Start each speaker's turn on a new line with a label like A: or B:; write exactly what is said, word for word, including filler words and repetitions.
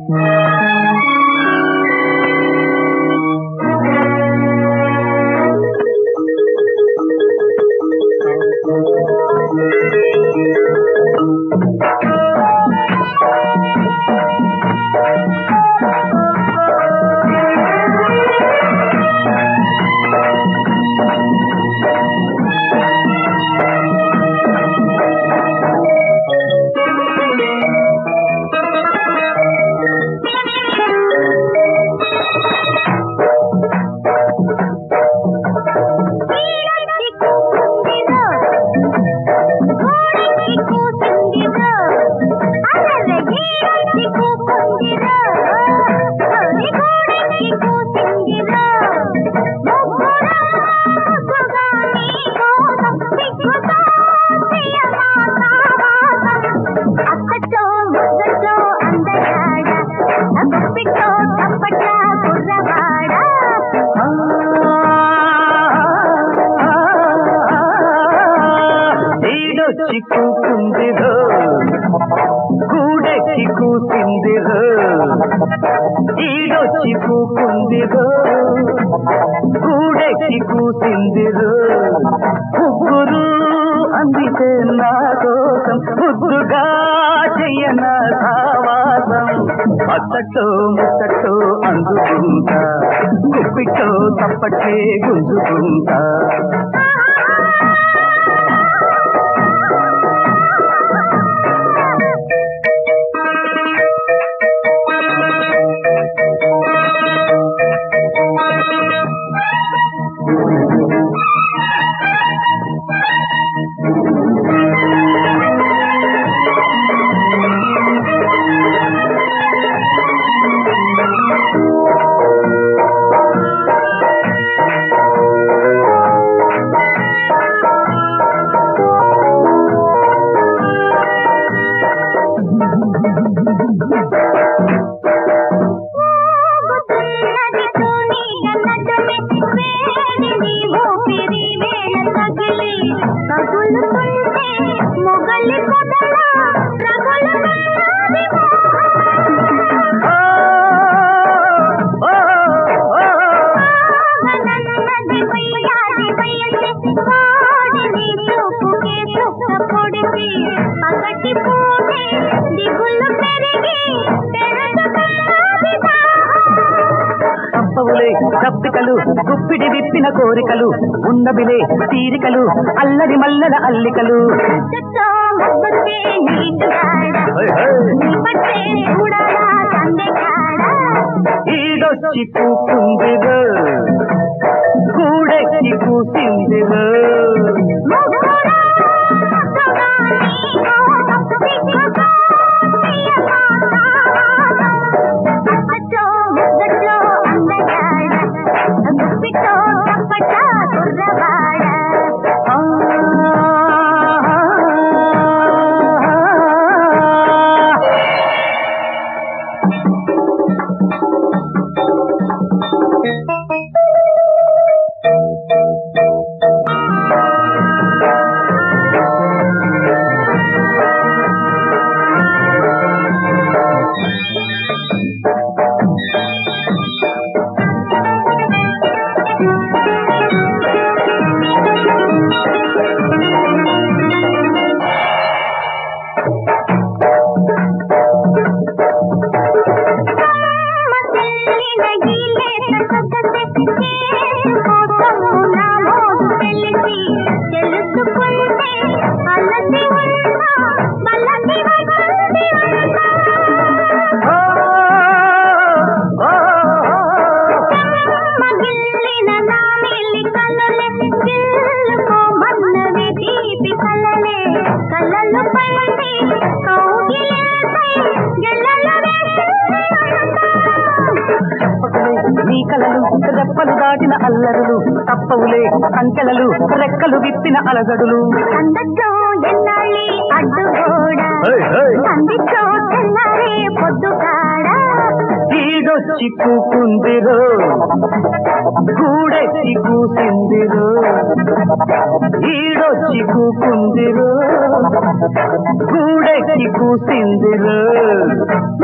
A: చిక్కుకుందిరో గూడెక్కి కూసిందిరో ఈడో చిక్కుకుందిరో గూడెక్కి కూసిందిరో ముగ్గురు అందితే నా కోసం ముద్దుగా చెయ్యన సావాసం అత్తటో ముత్తటో అందుకుంటా గుప్పిటో తప్పటే గుంజుకుంటా తప్పికలు గుప్పిడి విప్పిన కోరికలు ఉన్నబిలే తీరికలు అల్లరి మల్లల అల్లికలు ఈడొచ్చి కూకుందిరో గూడెక్కి కూసిందిరో నీ కలలు రెప్పలు దాటిన అల్లరులు తప్పవులే సంకెలలు రెక్కలు విప్పిన అలజడులు
B: అందతో ఎన్నాళ్ళి అడ్డుగోడ అందితో తెల్లారే పొద్దుగాడ
A: ఈడొచ్చి కూకుందిరో గూడెక్కి కూసిందిరో ఈడొచ్చి కూకుందిరో గూడెక్కి కూసిందిరో